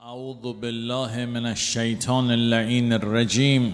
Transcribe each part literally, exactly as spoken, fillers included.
اعوذ بالله من الشیطان اللعین الرجیم.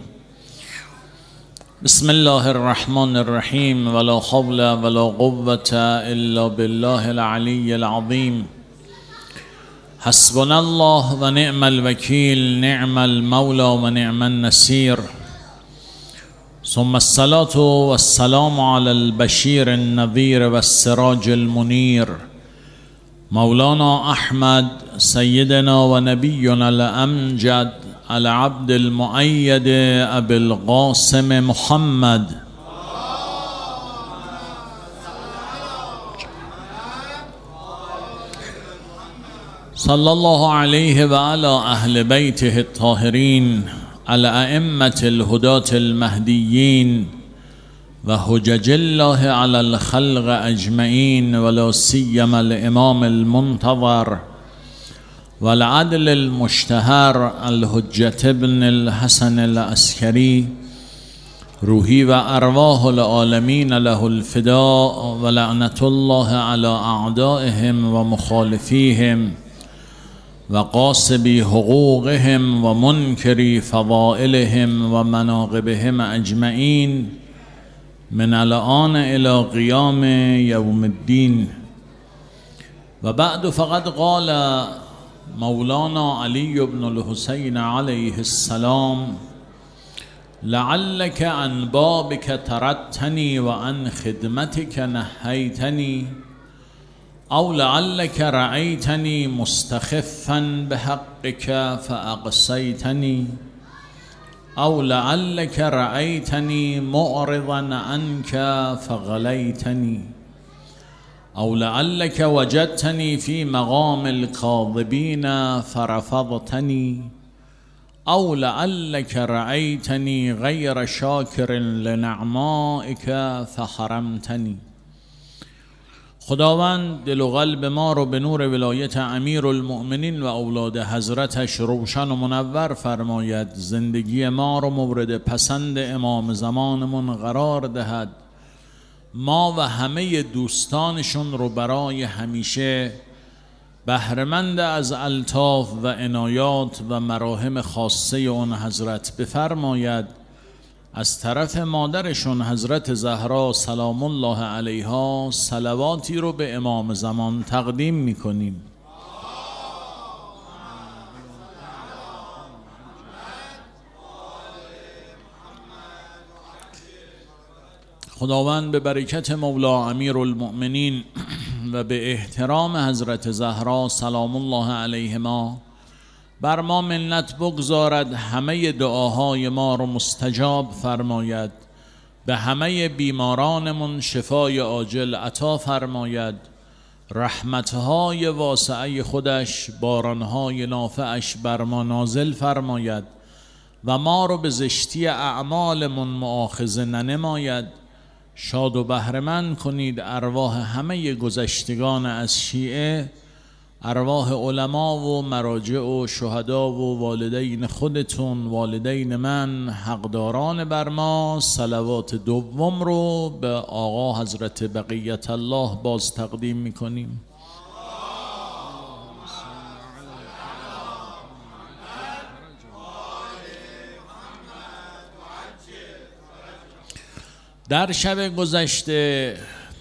بسم الله الرحمن الرحیم. ولا حول ولا قوة الا بالله العلی العظیم. حسبنا الله و نعم الوکیل، نعم المولى و نعم النصیر. ثم الصلاة والسلام على البشیر النذیر و السراج المنیر، مولانا احمد سیدنا و نبینا الامجد العبد المؤید ابی القاسم محمد. صلی الله علیه و علی اهل بیته الطاهرین الائمة الهداة المهدیین و حجج الله علی الخلق اجمعین، ولا سیما الامام المنتظر والعدل المشتهر الحجة ابن الحسن العسکری، روحی و ارواح العالمین له الفداء و لعنة الله علی اعدائهم و مخالفیهم و قاصبی حقوقهم و منکری فضائلهم و مناقبهم اجمعین من الان الى قیام یوم الدین. و بعد فقد قال مولانا علی بن الحسین علیه السلام: لعلك عن بابك تردتني وعن خدمتك نهيتني، او لعلك رأيتني مستخفا بحقك فأقصيتني، او لعلك رأيتني معرضا عنك فغليتني، او لعلك وجدتني في مقام الكاذبين فرفضتني، او لعلك رأيتني غير شاكر لنعمائك فحرمتني. خداوند دل و قلب ما رو به نور ولایت امیر المؤمنین و اولاد حضرتش روشن و منور فرماید، زندگی ما رو مورد پسند امام زمانمون قرار دهد، ما و همه دوستانشون رو برای همیشه بهره‌مند از الطاف و عنایات و مراهم خاصه اون حضرت بفرماید. از طرف مادرشون حضرت زهرا سلام الله علیها صلواتی رو به امام زمان تقدیم میکنیم. خداوند به برکت مولا امیر المؤمنین و به احترام حضرت زهرا سلام الله علیهما بر ما منت بگذارد، همه دعاهای ما رو مستجاب فرماید، به همه بیمارانمون شفای عاجل عطا فرماید، رحمتهای واسعه خودش، بارانهای نافعش بر ما نازل فرماید و ما رو به زشتی اعمالمون مؤاخذه ننماید. شاد و بهره‌مند کنید ارواح همه گذشتگان از شیعه، ارواح علما و مراجع و شهدا و والدین خودتون، والدین من، حقداران بر ما. صلوات دوم رو به آقا حضرت بقیت الله باز تقدیم میکنیم. در شب گذشته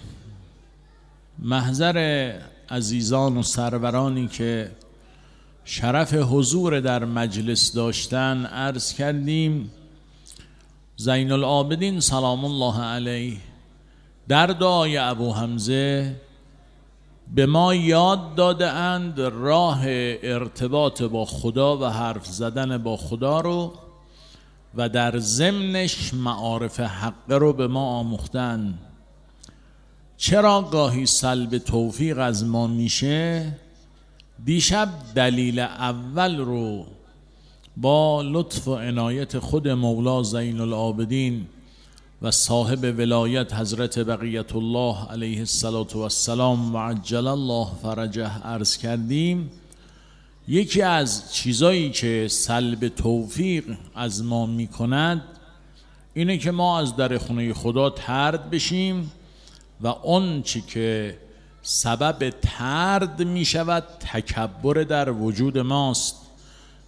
محضر عزیزان و سرورانی که شرف حضور در مجلس داشتن عرض کردیم، زین العابدین سلام الله علیه در دعای ابو حمزه به ما یاد داده اند راه ارتباط با خدا و حرف زدن با خدا رو و در ضمنش معارف حق رو به ما آموختن. چرا گاهی سلب توفیق از ما میشه؟ دیشب دلیل اول رو با لطف و عنایت خود مولا زین العابدین و صاحب ولایت حضرت بقیت الله علیه السلام و عجل الله فرجه عرض کردیم. یکی از چیزایی که سلب توفیق از ما میکند اینه که ما از در خونه خدا طرد بشیم و اون چی که سبب طرد می شود تکبر در وجود ماست.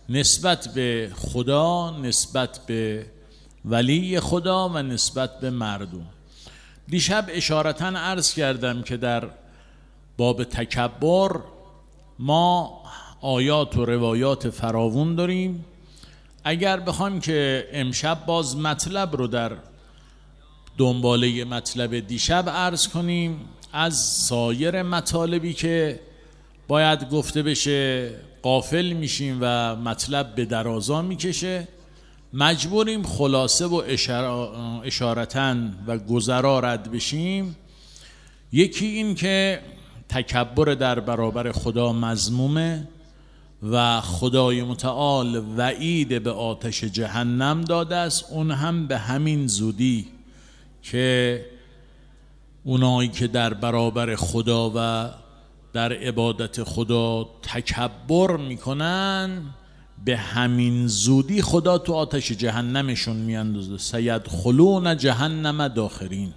نسبت به خدا، نسبت به ولی خدا و نسبت به مردم. دیشب اشارتاً عرض کردم که در باب تکبر ما آیات و روایات فراوون داریم. اگر بخوایم که امشب باز مطلب رو در دنباله مطلب دیشب عرض کنیم، از سایر مطالبی که باید گفته بشه غافل میشیم و مطلب به درازا میکشه، مجبوریم خلاصه و اشارتاً و گذرا رد بشیم. یکی این که تکبر در برابر خدا مذمومه و خدای متعال وعید به آتش جهنم داده است، اون هم به همین زودی که اونایی که در برابر خدا و در عبادت خدا تکبر میکنن به همین زودی خدا تو آتش جهنمشون میاندازه. سیدخلون جهنم داخرین.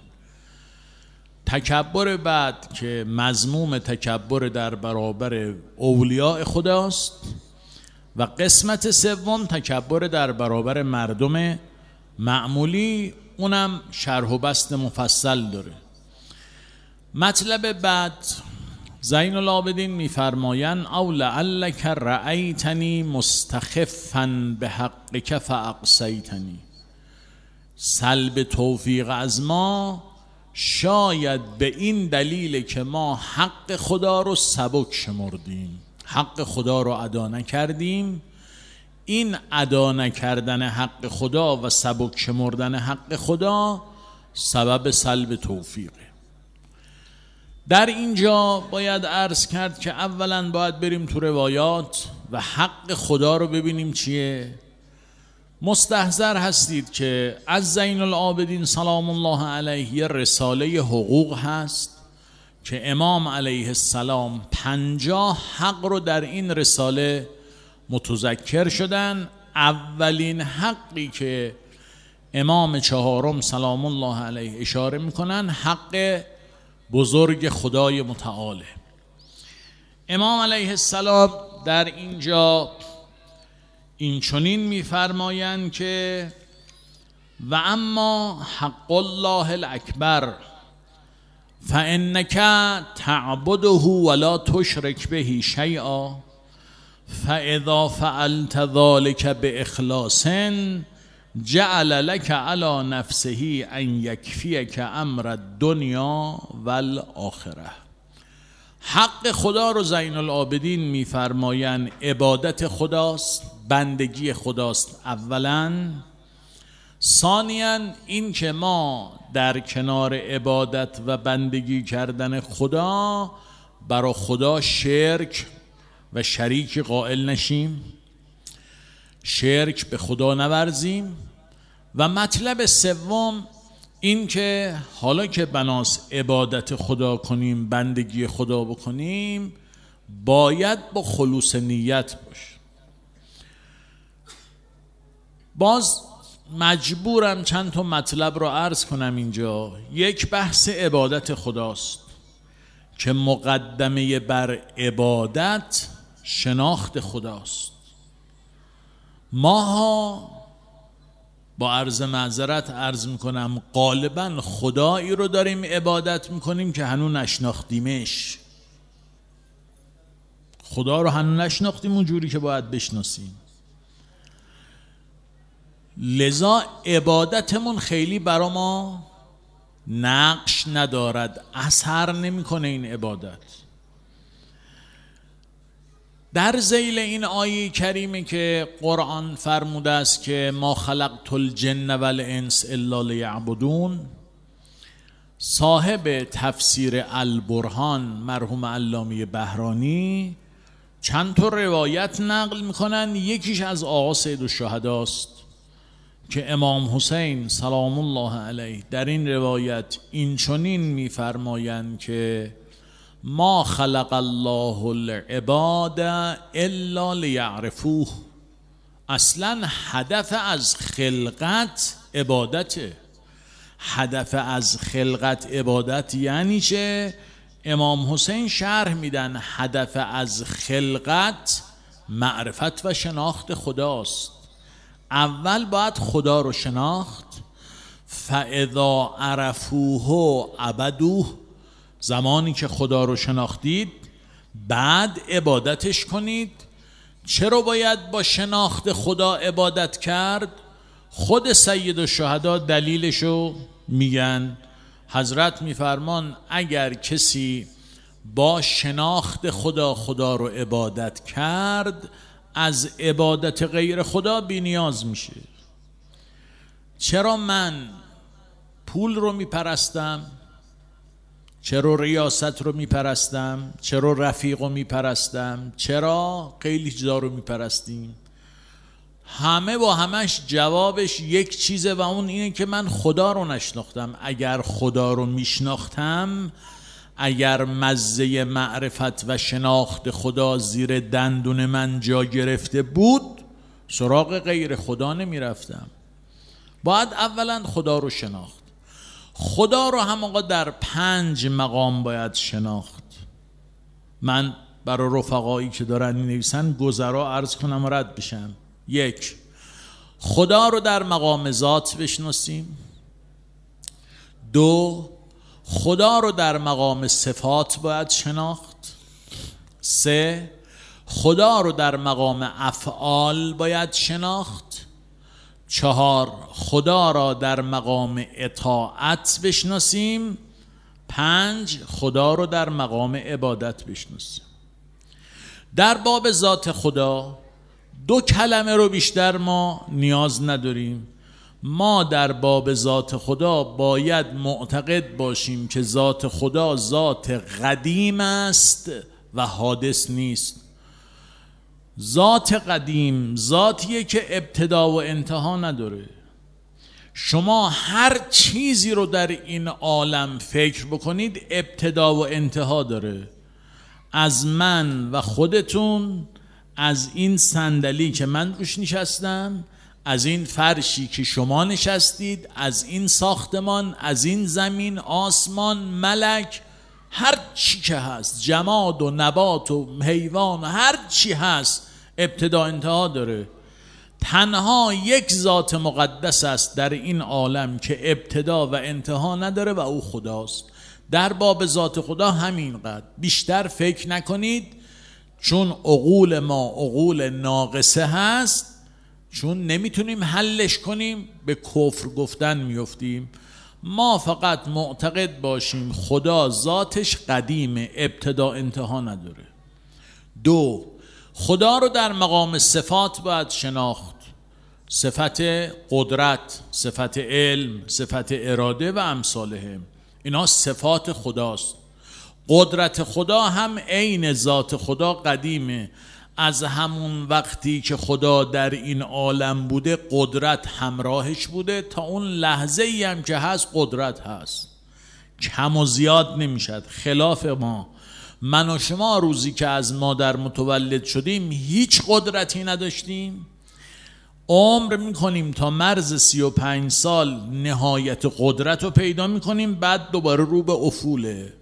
تکبر بعد که مذموم تکبر در برابر اولیاء خداست، و قسمت سوم تکبر در برابر مردم معمولی، اونم شرح و بسط مفصل داره. مطلب بعد زین العابدین میفرمایند او لعلک رأیتنی مستخفا بحقک فاقصیتنی. سلب توفیق از ما شاید به این دلیل که ما حق خدا رو سبک شمردیم، حق خدا رو ادا نکردیم. این ادا نکردن حق خدا و سبک شمردن حق خدا سبب سلب توفیقه. در اینجا باید عرض کرد که اولا باید بریم تو روایات و حق خدا رو ببینیم چیه. مستحضر هستید که از زین العابدین سلام الله علیه یه رساله حقوق هست که امام علیه السلام پنجاه حق رو در این رساله متذکر شدن. اولین حقی که امام چهارم سلام الله علیه اشاره میکنن حق بزرگ خدای متعاله. امام علیه السلام در اینجا این چنین میفرمایند که و اما حق الله الاکبر فانک تعبده ولا تشرک به شیئا فاذا فعلت ذلك باخلاص جعل لك على نفسه ان یکفیک امر الدنیا والآخره. حق خدا رو زین العابدین میفرمایند عبادت خداست، بندگی خداست اولا. ثانیاً این که ما در کنار عبادت و بندگی کردن خدا برای خدا شرک و شریک قائل نشیم، شرک به خدا نورزیم. و مطلب سوم این که حالا که بناس عبادت خدا کنیم، بندگی خدا بکنیم، باید با خلوص نیت باش. باز مجبورم چند تا مطلب رو عرض کنم اینجا. یک بحث عبادت خداست که مقدمه بر عبادت شناخت خداست. ماها با عرض معذرت عرض میکنم غالبا خدایی رو داریم عبادت میکنیم که هنوز نشناختیمش. خدا رو هنوز نشناختیم اونجوری که باید بشناسیم، لذا عبادتمون خیلی برا ما نقش ندارد، اثر نمیکنه این عبادت. در ذیل این آیه کریمه که قرآن فرموده است که ما خلقت الجن والانس الا لیعبدون، صاحب تفسیر البرهان مرحوم علامه بهرانی چند تا روایت نقل میکنن. یکیش از آقا سید الشهدا است که امام حسین سلام الله علیه در این روایت این چنین میفرمایند که ما خلق الله العباد الا لیعرفوه. اصلا هدف از خلقت عبادته. هدف از خلقت عبادت یعنی چه؟ امام حسین شرح میدن هدف از خلقت معرفت و شناخت خداست. اول باید خدا رو شناخت. فاذا عرفوه عبدوه، زمانی که خدا رو شناختید بعد عبادتش کنید. چرا باید با شناخت خدا عبادت کرد؟ خود سید الشهدا دلیلشو میگن. حضرت میفرمان اگر کسی با شناخت خدا خدا رو عبادت کرد، از عبادت غیر خدا بی نیاز میشه. چرا من پول رو میپرستم؟ چرا ریاست رو میپرستم؟ چرا رفیق رو میپرستم؟ چرا خیلی چیزا رو میپرستیم؟ همه با همش جوابش یک چیزه و اون اینه که من خدا رو نشناختم. اگر خدا رو میشناختم، اگر مزه معرفت و شناخت خدا زیر دندون من جا گرفته بود، سراغ غیر خدا نمی رفتم. باید اولا خدا رو شناخت. خدا رو هم آقا در پنج مقام باید شناخت. من برای رفقایی که دارن می نویسن گذرا عرض کنم رد بشم. یک، خدا رو در مقام ذات بشناسیم. دو، خدا رو در مقام صفات باید شناخت. سه، خدا رو در مقام افعال باید شناخت. چهار، خدا را در مقام اطاعت بشناسیم. پنج، خدا رو در مقام عبادت بشناسیم. در باب ذات خدا دو کلمه رو بیشتر ما نیاز نداریم. ما در باب ذات خدا باید معتقد باشیم که ذات خدا ذات قدیم است و حادث نیست. ذات قدیم ذاتیه که ابتدا و انتها نداره. شما هر چیزی رو در این عالم فکر بکنید ابتدا و انتها داره. از من و خودتون، از این صندلی که من روش نشستم، از این فرشی که شما نشستید، از این ساختمان، از این زمین، آسمان، ملک، هر چی که هست، جماد و نبات و حیوان، هر چی هست ابتدا انتها داره. تنها یک ذات مقدس است در این عالم که ابتدا و انتها نداره و او خداست. در باب ذات خدا همینقدر، بیشتر فکر نکنید، چون عقول ما عقول ناقصه هست، چون نمیتونیم حلش کنیم به کفر گفتن میفتیم. ما فقط معتقد باشیم خدا ذاتش قدیمه، ابتدا انتها نداره. دو، خدا رو در مقام صفات باید شناخت. صفت قدرت، صفت علم، صفت اراده و امثالهم، اینا صفات خداست. قدرت خدا هم عین ذات خدا قدیمه. از همون وقتی که خدا در این عالم بوده قدرت همراهش بوده، تا اون لحظه ای هم که هست قدرت هست، کم و زیاد نمیشد. خلاف ما، من و شما روزی که از مادر متولد شدیم هیچ قدرتی نداشتیم. عمر میکنیم تا مرز سی و پنج سال نهایت قدرت رو پیدا میکنیم، بعد دوباره رو به افوله.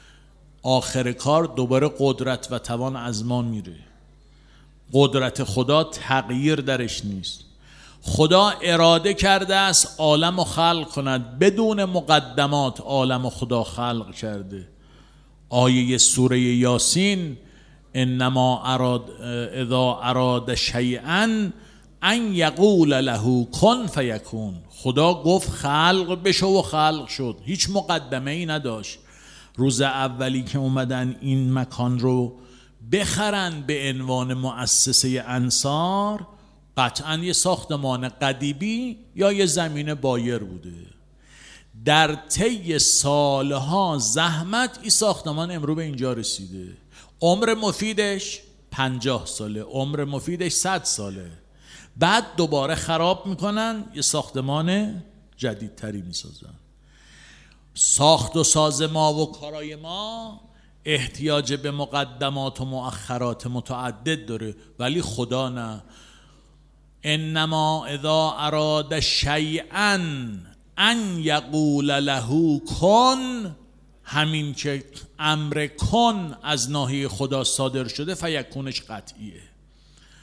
آخر کار دوباره قدرت و توان از ما میره. قدرت خدا تغییر درش نیست. خدا اراده کرده است عالم رو خلق کند، بدون مقدمات عالم و خدا خلق کرده. آیه سوره یاسین، انما اراد اذا اراد شیئا ان یقول له کن فیکون. خدا گفت خلق بشو و خلق شد، هیچ مقدمه ای نداشت. روز اولی که اومدن این مکان رو بخرن به عنوان مؤسسه انصار، قطعا یه ساختمان قدیمی یا یه زمین بایر بوده. در طی سالها زحمت این ساختمان امرو به اینجا رسیده. عمر مفیدش پنجاه ساله، عمر مفیدش صد ساله. بعد دوباره خراب میکنن، یه ساختمان جدیدتری میسازن. ساخت و ساز ما و کارای ما احتیاج به مقدمات و مؤخرات متعدد داره، ولی خدا نه. انما اذا اراد شیئا ان یقول له کن، همین که امر کن از ناحیه خدا صادر شده فیکونش قطعیه.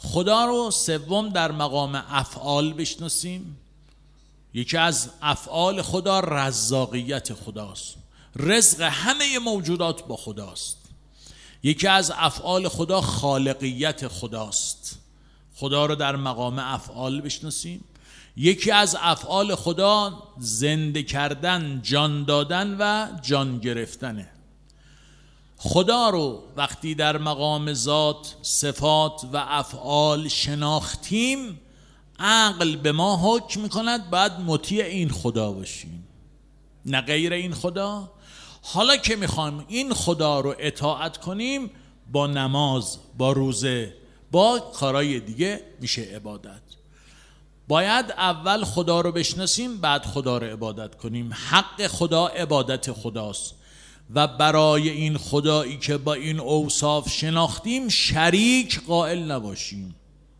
خدا رو سوم در مقام افعال بشناسیم. یکی از افعال خدا رزاقیت خداست، رزق همه موجودات با خداست. یکی از افعال خدا خالقیت خداست، خدا رو در مقام افعال بشناسیم. یکی از افعال خدا زنده کردن، جان دادن و جان گرفتنه. خدا رو وقتی در مقام ذات، صفات و افعال شناختیم، عقل به ما حکم میکند باید مطیع این خدا باشیم، نه غیر این خدا. حالا که میخوایم این خدا رو اطاعت کنیم، با نماز، با روزه، با کارهای دیگه میشه عبادت. باید اول خدا رو بشناسیم، بعد خدا رو عبادت کنیم. حق خدا عبادت خداست و برای این خدایی که با این اوصاف شناختیم شریک قائل نباشیم.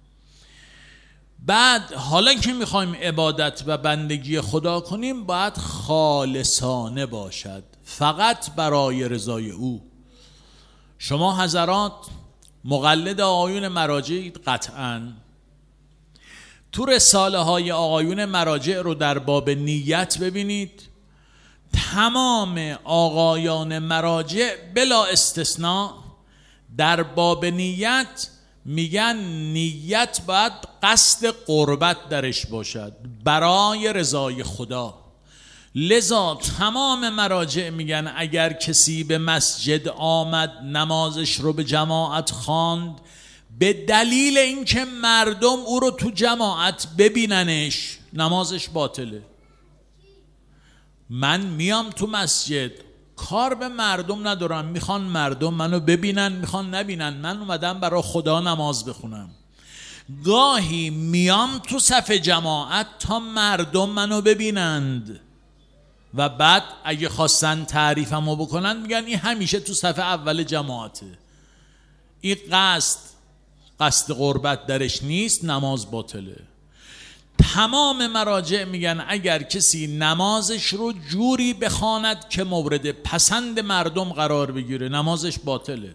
بعد حالا که میخوایم عبادت و بندگی خدا کنیم، باید خالصانه باشد، فقط برای رضای او. شما حضرات مقلد آقایون مراجع قطعاً، تو رساله های آقایون مراجع رو در باب نیت ببینید. تمام آقایان مراجع بلا استثناء در باب نیت میگن نیت باید قصد قربت درش باشد برای رضای خدا. لذا تمام مراجع میگن اگر کسی به مسجد آمد، نمازش رو به جماعت خواند، به دلیل اینکه مردم او رو تو جماعت ببیننش، نمازش باطله. من میام تو مسجد، کار به مردم ندارم، میخوان مردم منو ببینن، میخوان نبینن، من اومدم برای خدا نماز بخونم. گاهی میام تو صف جماعت تا مردم منو ببینند و بعد اگه خواستن تعریفمو بکنن میگن این همیشه تو صف اول جماعته. این قصد قصد قربت درش نیست، نماز باطله. تمام مراجع میگن اگر کسی نمازش رو جوری بخواند که مورد پسند مردم قرار بگیره، نمازش باطله.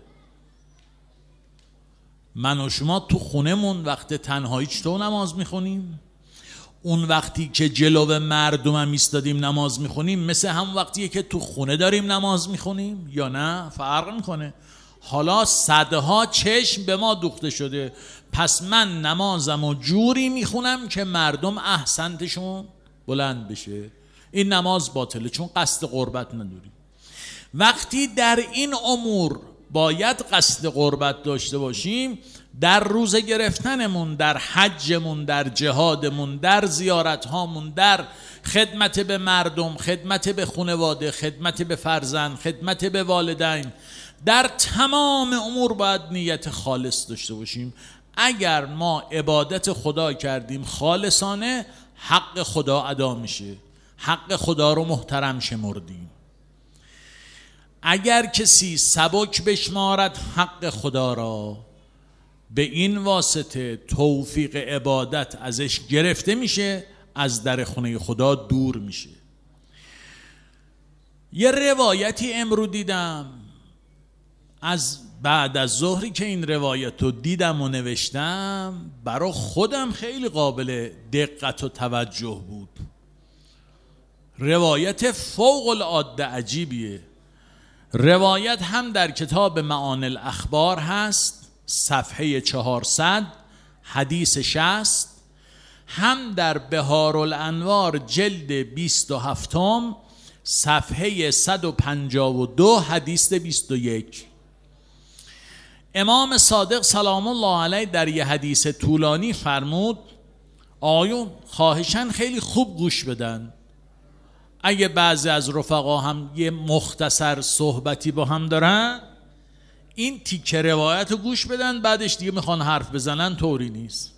من و شما تو خونمون وقت تنهایی چطور نماز میخونیم؟ اون وقتی که جلو مردم هم ایستادیم نماز میخونیم مثل هم وقتیه که تو خونه داریم نماز میخونیم یا نه؟ فرق میکنه. حالا صدها چشم به ما دوخته شده، پس من نمازم و جوری میخونم که مردم احسنتشون بلند بشه. این نماز باطله، چون قصد قربت نداری. وقتی در این امور باید قصد قربت داشته باشیم، در روزه گرفتنمون، در حجمون، در جهادمون، در زیارتهامون، در خدمت به مردم، خدمت به خانواده، خدمت به فرزند، خدمت به والدین، در تمام امور باید نیت خالص داشته باشیم. اگر ما عبادت خدا کردیم خالصانه، حق خدا ادا میشه، حق خدا رو محترم شمردیم. اگر کسی سبک بشمارد حق خدا را، به این واسطه توفیق عبادت ازش گرفته میشه، از در خونه خدا دور میشه. یه روایتی امرو دیدم، از بعد از ظهری که این روایت رو دیدم و نوشتم، برای خودم خیلی قابل دقت و توجه بود. روایت فوق العاده عجیبیه. روایت هم در کتاب معانی الاخبار هست، صفحه چهارصد، حدیث شصت، هم در بهار الانوار جلد بیست و هفتم، صفحه صد و پنجاه و دو، حدیث بیست و یک. امام صادق سلام الله علیه در یه حدیث طولانی فرمود آیون خواهشاً خیلی خوب گوش بدن. اگه بعضی از رفقا هم یه مختصر صحبتی با هم دارن، این تیکه روایت رو گوش بدن، بعدش دیگه میخوان حرف بزنن، طوری نیست.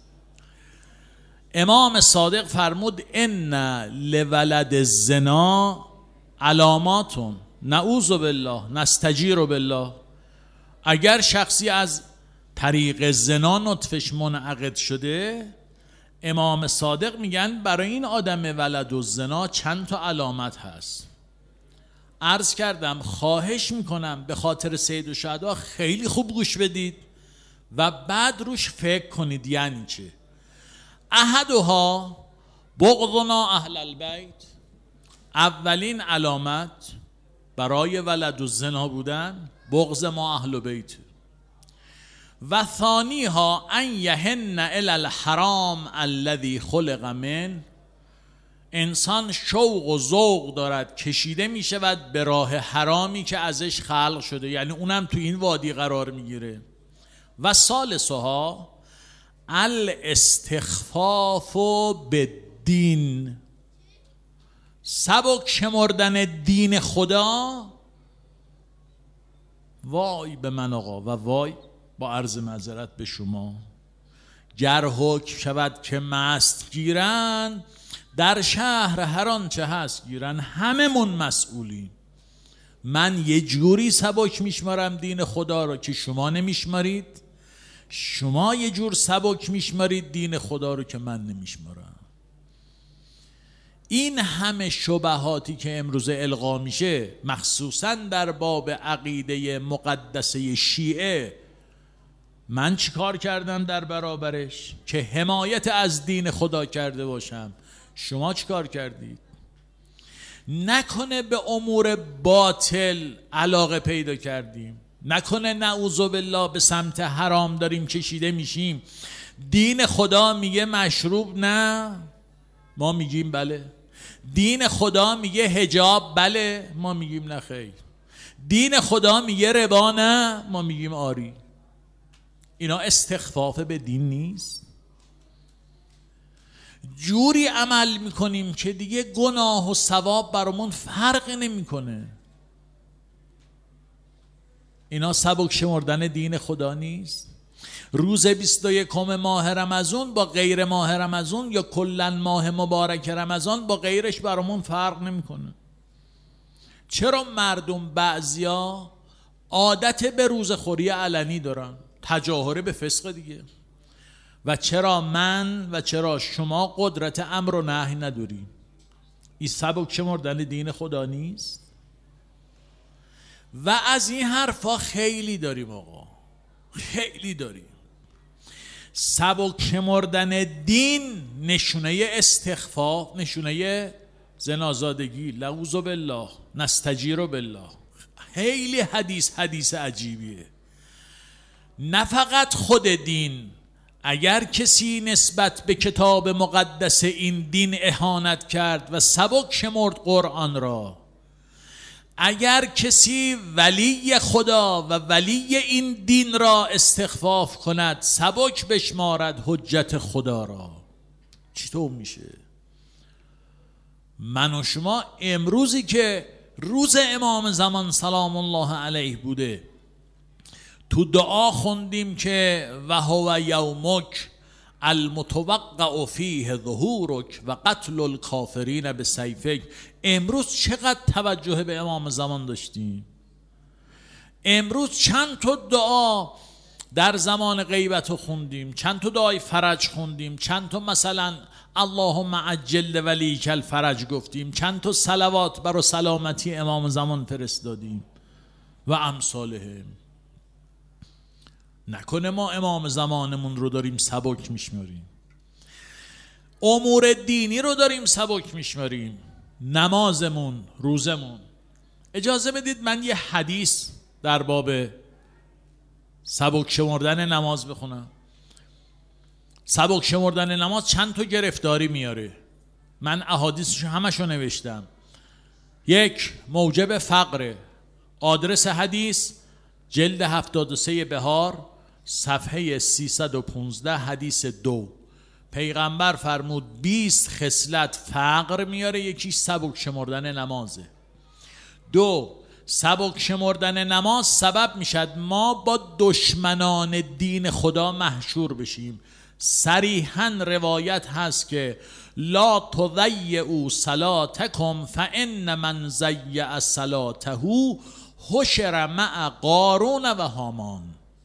امام صادق فرمود ان لولد الزنا علاماتون نعوذ بالله نستجیر بالله. اگر شخصی از طریق زنا نطفش منعقد شده، امام صادق میگن برای این آدم ولد الزنا چند تا علامت هست. عرض کردم خواهش میکنم به خاطر سید الشهدا خیلی خوب گوش بدید. و بعد روش فکر کنید یعنی چه. احدها بغضنا اهل البیت، اولین علامت برای ولد الزنا بودن بغض ما اهل بیت. و ثانیها ان یهن الی الحرام الذی خلق من، انسان شوق و ذوق دارد کشیده می شود به راه حرامی که ازش خلق شده، یعنی اونم تو این وادی قرار میگیره. و ثالثها الاستخفاف بالدین، سبک شمردن دین خدا. وای به من آقا و وای با عرض معذرت به شما، گر حکم شود که مست گیرن در شهر هر آنچه هست گیرن، همه من مسئولین. من یه جوری سبک میشمارم دین خدا رو که شما نمیشمارید، شما یه جور سبک میشمارید دین خدا رو که من نمیشمارم. این همه شبهاتی که امروز القا میشه مخصوصا در باب عقیده مقدسه شیعه، من چی کار کردم در برابرش که حمایت از دین خدا کرده باشم؟ شما چی کار کردید؟ نکنه به امور باطل علاقه پیدا کردیم، نکنه نعوذ بالله به سمت حرام داریم کشیده میشیم. دین خدا میگه مشروب نه، ما میگیم بله. دین خدا میگه حجاب بله، ما میگیم نه خیر. دین خدا میگه ربا نه، ما میگیم آری. اینا استخفاف به دین نیست؟ جوری عمل میکنیم که دیگه گناه و ثواب برامون فرق نمیکنه. اینا سبک شمردن دین خدا نیست؟ روز بیست و یکم ماه رمضان با غیر ماه رمضان یا کلا ماه مبارک رمضان با غیرش برامون فرق نمیکنه. چرا مردم بعضیا عادت به روزخوری علنی دارن، تجاهر به فسق دیگه، و چرا من و چرا شما قدرت امر و نهی نداریم؟ این سبک شمردن دین خدا نیست؟ و از این حرفا خیلی داریم آقا، خیلی داریم. سبک شمردن دین نشونه استخفاف، نشونه زنازادگی، لعوذ بالله نستجیر بالله. خیلی حدیث حدیث عجیبیه. نه فقط خود دین، اگر کسی نسبت به کتاب مقدس این دین اهانت کرد و سبک شمرد قرآن را، اگر کسی ولی خدا و ولی این دین را استخفاف کند، سبک بشمارد حجت خدا را، چطور میشه؟ من و شما امروزی که روز امام زمان سلام الله علیه بوده، تو دعا خوندیم که و هو یومک المتوقع فیه ظهورک و قتل الکافرین بسیفک. امروز چقدر توجه به امام زمان داشتیم؟ امروز چند تا دعا در زمان غیبت خوندیم، چند تا دعای فرج خوندیم، چند تا مثلا اللهم عجل ولیک الفرج گفتیم، چند تا صلوات بر سلامتی امام زمان فرستادیم و امثالهم. نکنه ما امام زمانمون رو داریم سبک میشماریم، امور دینی رو داریم سبک میشماریم، نمازمون، روزمون. اجازه بدید من یه حدیث در باب سبک شمردن نماز بخونم. سبک شمردن نماز چند تا گرفتاری میاره، من احادیثشو همشو نوشتم. یک، موجب فقره. آدرس حدیث جلد هفتاد و سه بهار، صفحه سیصد و پانزده، حدیث دو. پیغمبر فرمود بیست خصلت فقر میاره، یکی سبک شمردن نمازه. دو، سبک شمردن نماز سبب میشد ما با دشمنان دین خدا محشور بشیم. صریحاً روایت هست که لا تضیعوا صلاتکم فان من ضیع صلاته حشر مع قارون و هامان.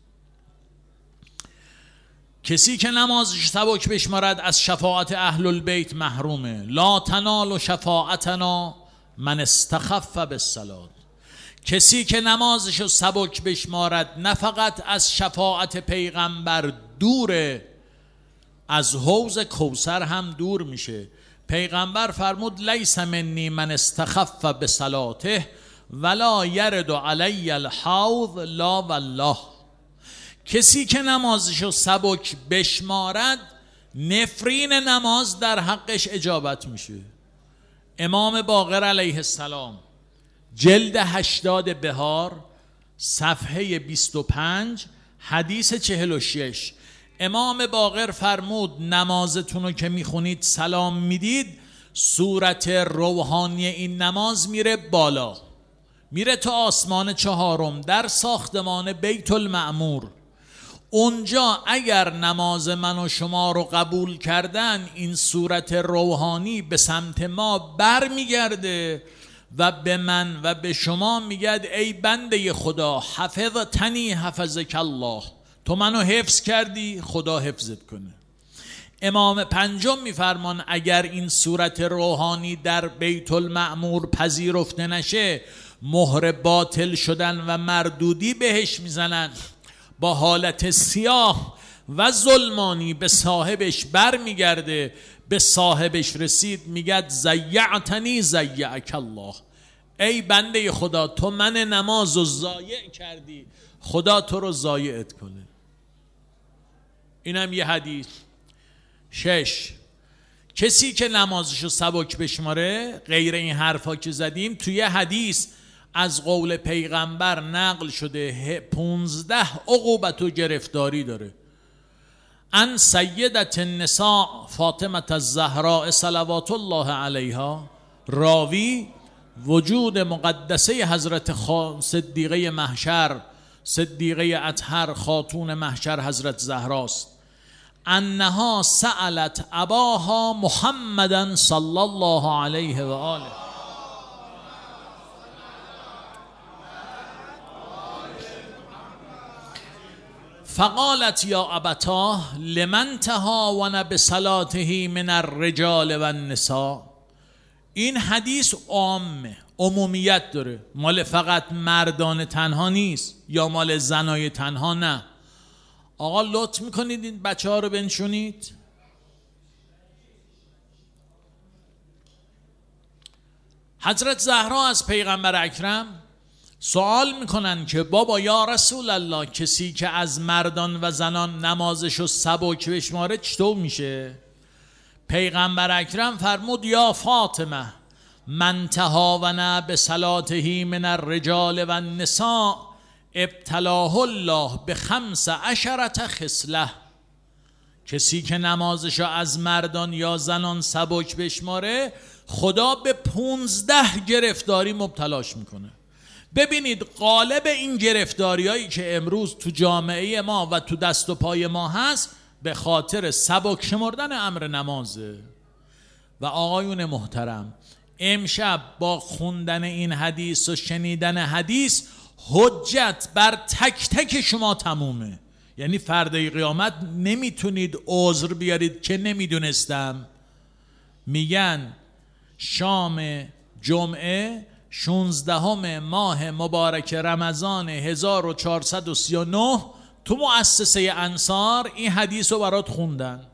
کسی که نمازش سبک بشمارد از شفاعت اهل البیت محرومه. لا تنال شفاعتنا من استخف بالصلات. کسی که نمازشو سبک بشمارد نه فقط از شفاعت پیغمبر دوره، از حوض کوثر هم دور میشه. پیغمبر فرمود لیس منی من استخف بصلاته ولا یرد علی الحوض لا والله. کسی که نمازشو سبک بشمارد نفرین نماز در حقش اجابت میشه. امام باقر علیه السلام جلد هشتاد بهار صفحه بیست و پنج حدیث چهل و شش، امام باقر فرمود نمازتون رو که میخونید سلام میدید، صورت روحانی این نماز میره بالا، میره تا آسمان چهارم در ساختمان بیت المعمور. اونجا اگر نماز من و شما رو قبول کردن، این صورت روحانی به سمت ما بر میگرده و به من و به شما میگد ای بنده خدا حفظتنی حفظک الله، تو منو حفظ کردی خدا حفظت کنه. امام پنجم میفرمان اگر این صورت روحانی در بیت المعمور پذیرفته نشه، مهر باطل شدن و مردودی بهش میزنن، با حالت سیاه و ظلمانی به صاحبش بر میگرده. به صاحبش رسید میگد زیعتنی زیعک الله، ای بنده خدا تو من نماز رو ضایع کردی، خدا تو رو ضایعت کنه. اینم یه حدیث. شش، کسی که نمازشو سبک بشماره، غیر این حرفا که زدیم، توی حدیث از قول پیغمبر نقل شده پونزده عقوبت و گرفتاری داره. ان سیدت النساء فاطمه الزهراء صلوات الله علیها، راوی وجود مقدسه حضرت صدیقه محشر، صدیقه اطهر خاتون محشر حضرت زهراست، انها سألت اباها محمدا صلی الله علیه و آله فقالت یا ابتاه لمن تهاون بصلاته من الرجال و النساء. این حدیث عامه، عمومیت داره، مال فقط مردان تنها نیست یا مال زنای تنها نه. آقا لطف میکنید این بچه ها رو بنشونید. حضرت زهرا از پیغمبر اکرم سوال میکنن که بابا یا رسول الله، کسی که از مردان و زنان نمازشو سبک بشماره چطور میشه؟ پیغمبر اکرم فرمود یا فاطمه من تهاون بصلاته من الرجال و النساء ابتلاه الله به خمس عشرت خصله. کسی که نمازشو از مردان یا زنان سبک بشماره، خدا به پونزده گرفتاری مبتلاش میکنه. ببینید قالب این گرفتاری هایی که امروز تو جامعه ما و تو دست و پای ما هست به خاطر سبک شمردن امر نمازه. و آقایون محترم، امشب با خوندن این حدیث و شنیدن حدیث حجت بر تک تک شما تمومه. یعنی فردای قیامت نمیتونید عذر بیارید که نمیدونستم. میگن شام جمعه شانزدهم ماه مبارک رمضان هزار و چهارصد و سی و نه تو مؤسسه انصار این حدیث رو برات خوندن.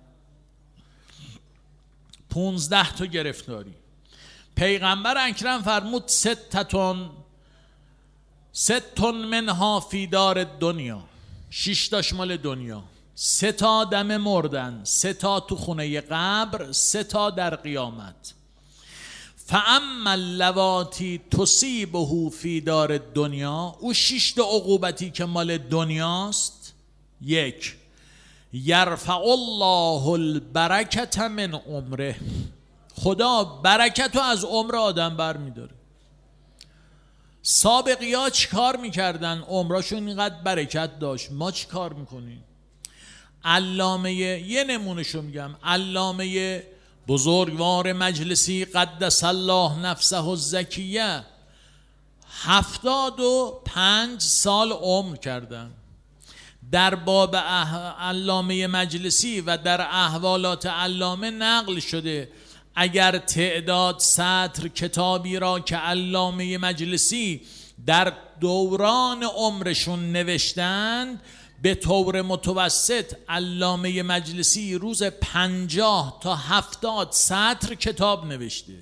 پونزده تا گرفتاری. پیغمبر اکرم فرمود ستتون ستون منها فی دار دنیا، شش تاش مال دنیا، سه تا دم مردن، سه تا تو خونه قبر، سه تا در قیامت. فاما اللواتی تصیبه فی دار دنیا، او شش تا عقوبتی که مال دنیاست. یک، یرفع الله البرکت من عمره، خدا برکت رو از عمر آدم بر میداره. سابقی ها چی کار میکردن؟ عمرشون اینقدر برکت داشت، ما چی کار میکنیم؟ علامه، یه نمونهشو میگم، علامه بزرگوار مجلسی قدس الله نفسه الزکیه هفتاد و پنج سال عمر کردن. در باب علامه مجلسی و در احوالات علامه نقل شده اگر تعداد سطر کتابی را که علامه مجلسی در دوران عمرشون نوشتند به طور متوسط علامه مجلسی روز پنجاه تا هفتاد سطر کتاب نوشته.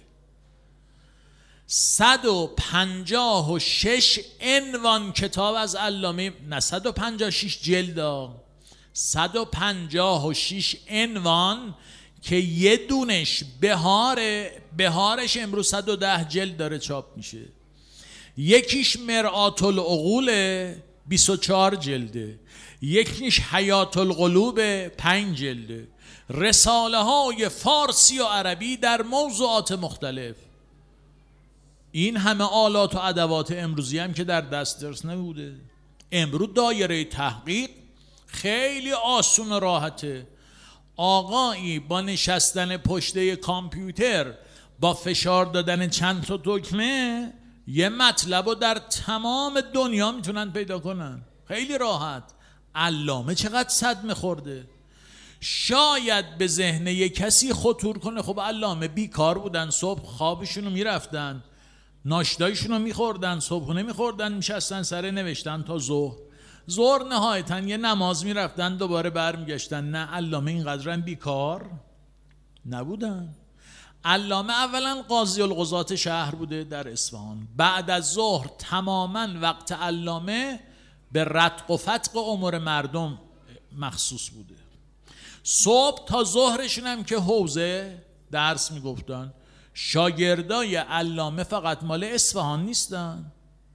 صد و پنجاه و شش عنوان کتاب از علامه، نه صد و پنجاه و شش جلد، صد و پنجاه و شش عنوان که یه دونش بهار بهارش امروز صد و ده جلد داره چاپ میشه. یکیش مرآت العقول بیست و چهار جلده، یکیش حیات القلوب پنج جلده. رساله های فارسی و عربی در موضوعات مختلف. این همه آلات و ادوات امروزی هم که در دسترس نبوده. امروز دایره تحقیق خیلی آسون و راحته. آقایی با نشستن پشته کامپیوتر با فشار دادن چند تا دکمه یه مطلب رو در تمام دنیا میتونن پیدا کنن خیلی راحت. علامه چقدر صدمه خورده. شاید به ذهن یک کسی خطور کنه خب علامه بیکار بودن، صبح خوابشونو میرفتن، ناشتایشونو میخوردن، صبحونه میخوردن، میشستن سر نوشتن تا ظهر، ظهر نهایتاً یه نماز میرفتن دوباره برمیگشتن. نه، علامه اینقدر هم بیکار نبودن. علامه اولا قاضی القضات شهر بوده در اصفهان. بعد از ظهر تماما وقت علامه به رتق و فتق امور مردم مخصوص بوده. صبح تا ظهرشون هم که حوزه درس میگفتن. شاگردای علامه فقط مال اصفهان نیستن.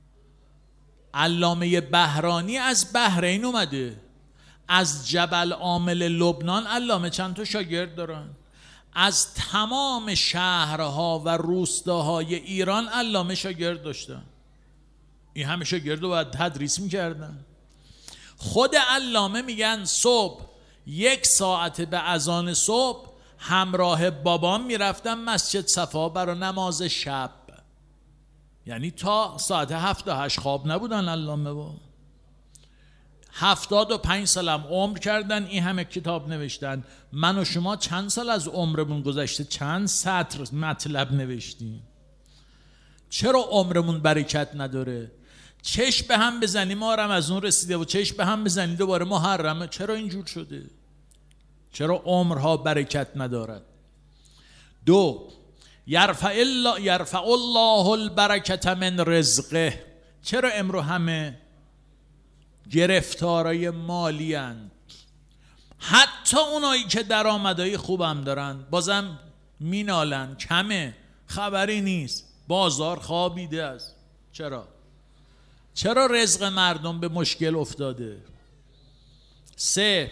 علامه بهرانی از بحرین اومده، از جبل عامل لبنان علامه چند تا شاگرد دارن، از تمام شهرها و روستاهای ایران علامه شاگرد داشتن. این همه شاگرد رو باید تدریس میکردن. خود علامه میگن صبح یک ساعت به اذان صبح همراه بابام میرفتم مسجد صفا برای نماز شب. یعنی تا ساعت هفت تا هشت خواب نبودن علامه. با هفتاد و پنج سالم عمر کردن، این همه کتاب نوشتن. من و شما چند سال از عمرمون گذشته چند سطر مطلب نوشتیم؟ چرا عمرمون برکت نداره؟ چشم به هم بزنیم ما هم از اون رسیده و چشم به هم بزنید دوباره محرمه. چرا اینجور شده؟ چرا عمرها برکت ندارد؟ دو، یرفع الله یرفع الله البرکت من رزقه. چرا امرو همه گرفتارای مالی هستند؟ حتی اونایی که درآمدهای خوبم دارن بازم مینالن کمه، خبری نیست، بازار خوابیده است. چرا؟ چرا رزق مردم به مشکل افتاده؟ سه،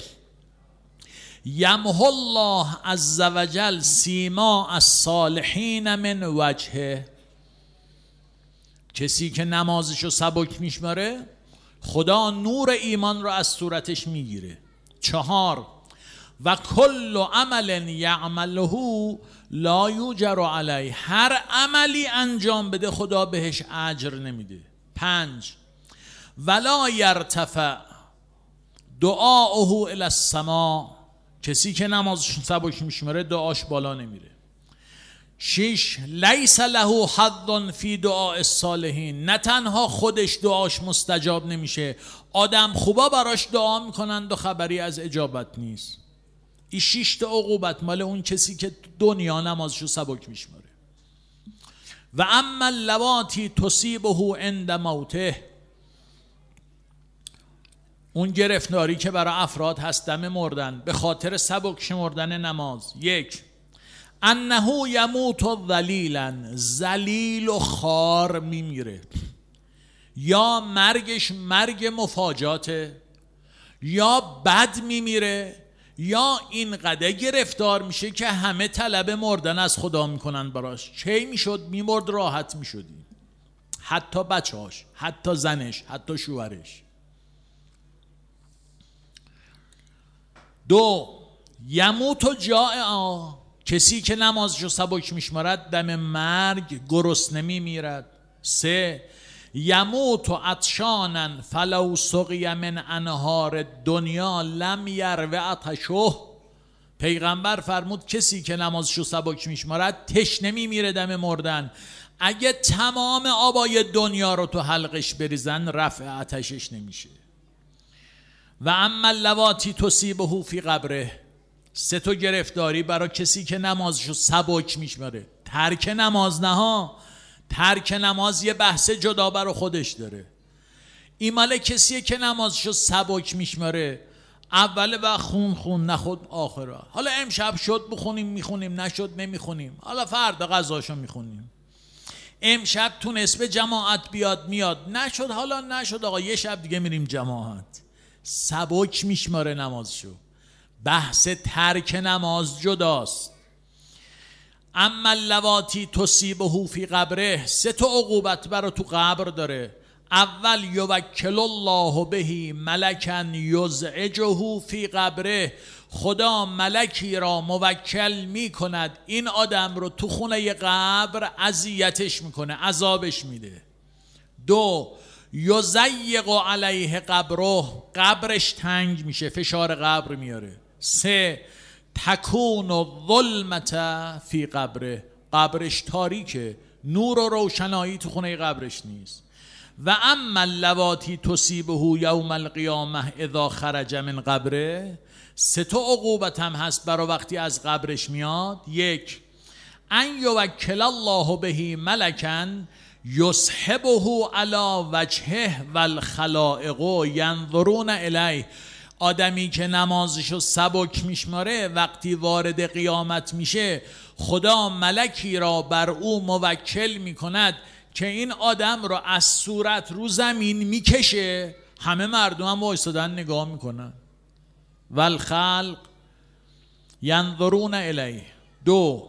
یمحو الله عز وجل سیما الصالحین من وجهه. کسی که نمازشو سبک میشماره خدا نور ایمان رو از صورتش میگیره. چهار، و کل عمل یعمله لا یوجر علیه. هر عملی انجام بده خدا بهش اجر نمیده. پنج، ولا یرتفع دعاؤه الی السماء. کسی که نمازش سبک میشماره دعاش بالا نمیره. شش، لیس له حظ فی دعاء الصالحین. نه تنها خودش دعاش مستجاب نمیشه، آدم خوبا براش دعا میکنند و خبری از اجابت نیست. این شش تا عقوبت مال اون کسی که دنیا نمازشو سبک میشماره. و اما اللواتی تصیبه عند موته. اون گرفتاری که برای افراد هست دم مردن به خاطر سبک شمردن نماز. یک، انه یموت ذلیلا. ذلیل و خار میمیره. یا مرگش مرگ مفاجاته، یا بد میمیره، یا اینقدر گرفتار میشه که همه طلب مردن از خدا میکنن براش. چه میشد؟ میمرد راحت میشدی، حتی بچهاش، حتی زنش، حتی شوهرش. دو، یموت جائعا. کسی که نمازشو سبک میشمارد دم مرگ گرسنه میمیرد. سه، یموت عطشانا فلو سقی من انهار دنیا لم یرو عطشه. پیغمبر فرمود کسی که نمازشو سبک میشمارد تشنه میمیره دم مردن. اگه تمام آبای دنیا رو تو حلقش بریزن رفع آتشش نمیشه. و اما اللواتی تصیبه فی قبره، سه تا گرفتاری برای کسی که نمازشو سبک میشماره. ترک نماز نه ها، ترک نماز یه بحث جدا برای خودش داره. این مال کسیه که نمازشو سبک میشماره، اول و خون خون نخود آخره. حالا امشب شد بخونیم میخونیم، نشد نمیخونیم، حالا فردا قضاشو میخونیم. امشب تونست به جماعت بیاد میاد، نشد حالا نشد آقا یه شب دیگه میریم جماعت. سبک میشماره نمازشو. بحث ترک نماز جداست. اما اللواتی تصیبه فی قبره، سه تا عقوبت برای تو قبر داره. اول یوکل الله به ملکا یزعجه فی قبره، خدا ملکی را موکل می کند این آدم رو تو خونه قبر اذیتش میکنه، عذابش میده. دو یضیق علیه قبره، قبرش تنگ میشه، فشار قبر میاره. سه تکون و ظلمت فی قبره، قبرش تاریکه، نور و روشنایی تو خونه قبرش نیست. و اما اللواتی تصیبه یوم القیامه اذا خرج من قبره، سه تا عقوبت هم هست برای وقتی از قبرش میاد. یک ان یوکل الله به ملکا یصحبه علی وجهه والخلائق ینظرون الیه، آدمی که نمازشو سبک میشماره وقتی وارد قیامت میشه خدا ملکی را بر او موکل میکند که این آدم را از صورت رو زمین میکشه، همه مردم هم وایسادن نگاه میکنن. والخلق ینظرون الیه. دو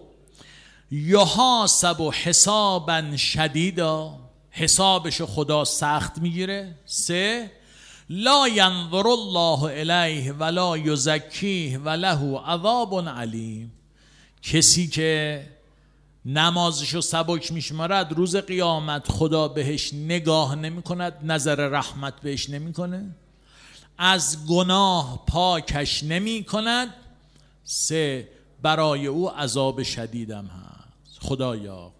یحاسب حسابا شدیدا، حسابشو خدا سخت میگیره. سه لا ینظر الله الیه ولا یزکیه وله عذاب علیم، کسی که نمازشو سبک میشمارد روز قیامت خدا بهش نگاه نمی کند، نظر رحمت بهش نمی کنه، از گناه پاکش نمی کند. سه برای او عذاب شدیدم هست. خدایا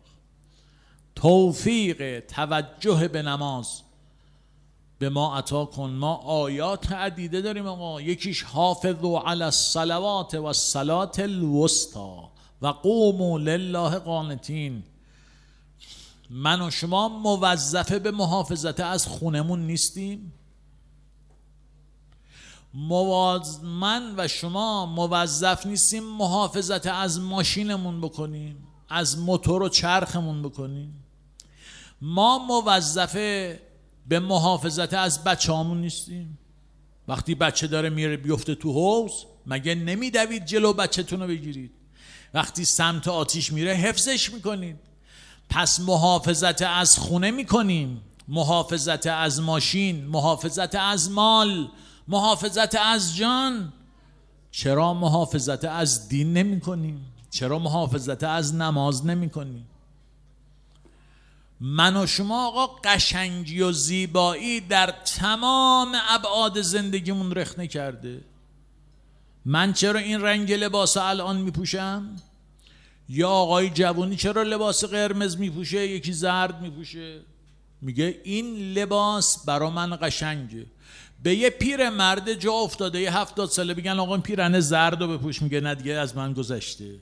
توفیق توجه به نماز به ما عطا کن. ما آیات عدیده داریم آقا، یکیش حافظوا علی الصلوات و الصلاة الوسطی و قوموا لله قانتین. من و شما موظفه به محافظت از خونمون نیستیم؟ مواز... من و شما موظف نیستیم محافظت از ماشینمون بکنیم، از موتور و چرخمون بکنیم؟ ما موظفه به محافظت از بچه همون نیستیم؟ وقتی بچه داره میره بیفته تو حوض مگه نمیدوید جلو بچه‌تون رو بگیرید؟ وقتی سمت آتیش میره حفظش میکنید. پس محافظت از خونه میکنیم، محافظت از ماشین، محافظت از مال، محافظت از جان. چرا محافظت از دین نمی کنیم؟ چرا محافظت از نماز نمی کنیم؟ من و شما آقا قشنگی و زیبایی در تمام ابعاد زندگیمون رخنه کرده. من چرا این رنگ لباس الان می پوشم؟ یا آقای جوانی چرا لباس قرمز می پوشه، یکی زرد می پوشه؟ میگه این لباس برا من قشنگه. به یه پیر مرد جا افتاده یه هفتاد ساله بگن آقا این پیرهن زرد رو بپوش، میگه نه دیگه از من گذشته.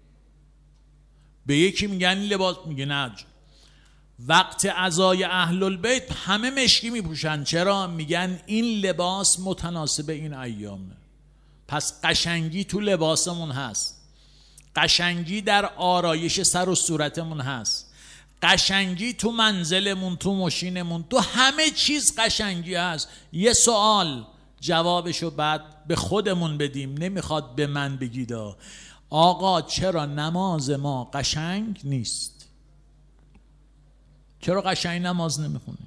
به یکی میگن این لباس، میگه نه. وقت عزای اهل البیت همه مشکی میپوشن، چرا؟ میگن این لباس متناسب این ایامه. پس قشنگی تو لباسمون هست، قشنگی در آرایش سر و صورتمون هست، قشنگی تو منزلمون، تو ماشینمون، تو همه چیز قشنگی هست. یه سوال جوابشو بعد به خودمون بدیم، نمیخواد به من بگیدا آقا چرا نماز ما قشنگ نیست؟ چرا قشنگ نماز نمیخونیم؟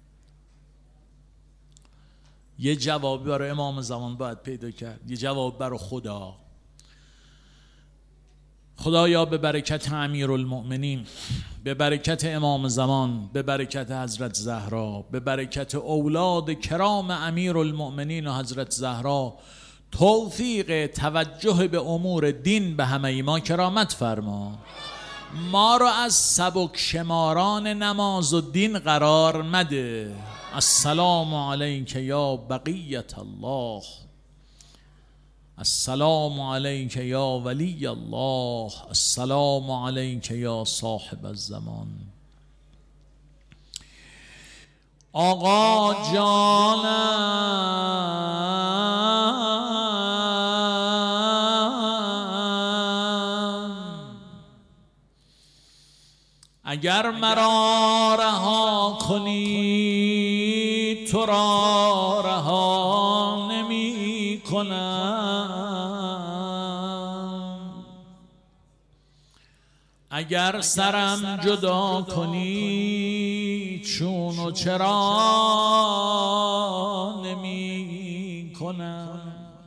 یه جوابی برای امام زمان باید پیدا کرد، یه جواب برای خدا. خدایا به برکت امیرالمؤمنین، به برکت امام زمان، به برکت حضرت زهرا، به برکت اولاد کرام امیرالمؤمنین و حضرت زهرا، توفیق توجه به امور دین به همه ما کرامت فرما. ما رو از سبک شماران نماز و دین قرار مده. السلام علیک یا بقیت الله، السلام علیک یا ولی الله، السلام علیک یا صاحب الزمان. آقا جانم اگر مرا رها کنی تو را رها نمی کنم، اگر سرم جدا کنی چون و چرا نمی کنم.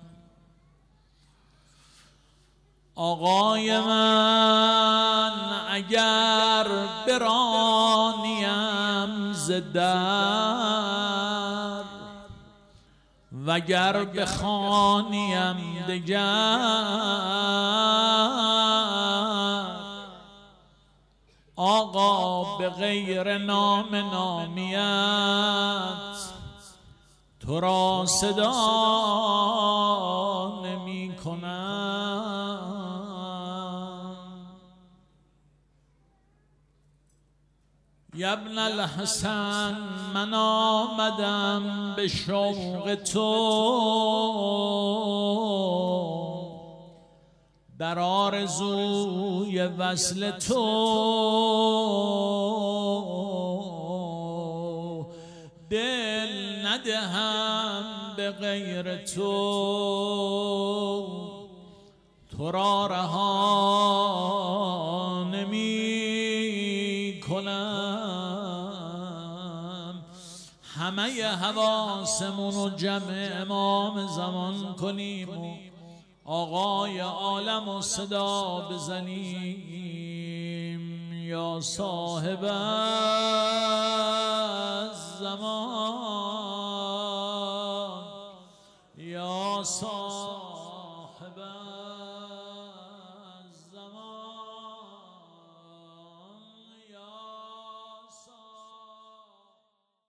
آقای من اگر برانیم ز در وگر بخوانیم دگر، آقا به غیر نام نامیت تو را صدا نمی کنم. یا ابن الحسن من آمدم به شوق تو، در آرزوی وصل تو، دل ندهم به غیر تو، تو را رها نمی کنم. همه حواسمون و جمع امام زمان کنیم و آقای عالم و صدا بزنیم. یا صاحب الزمان، یا صاحب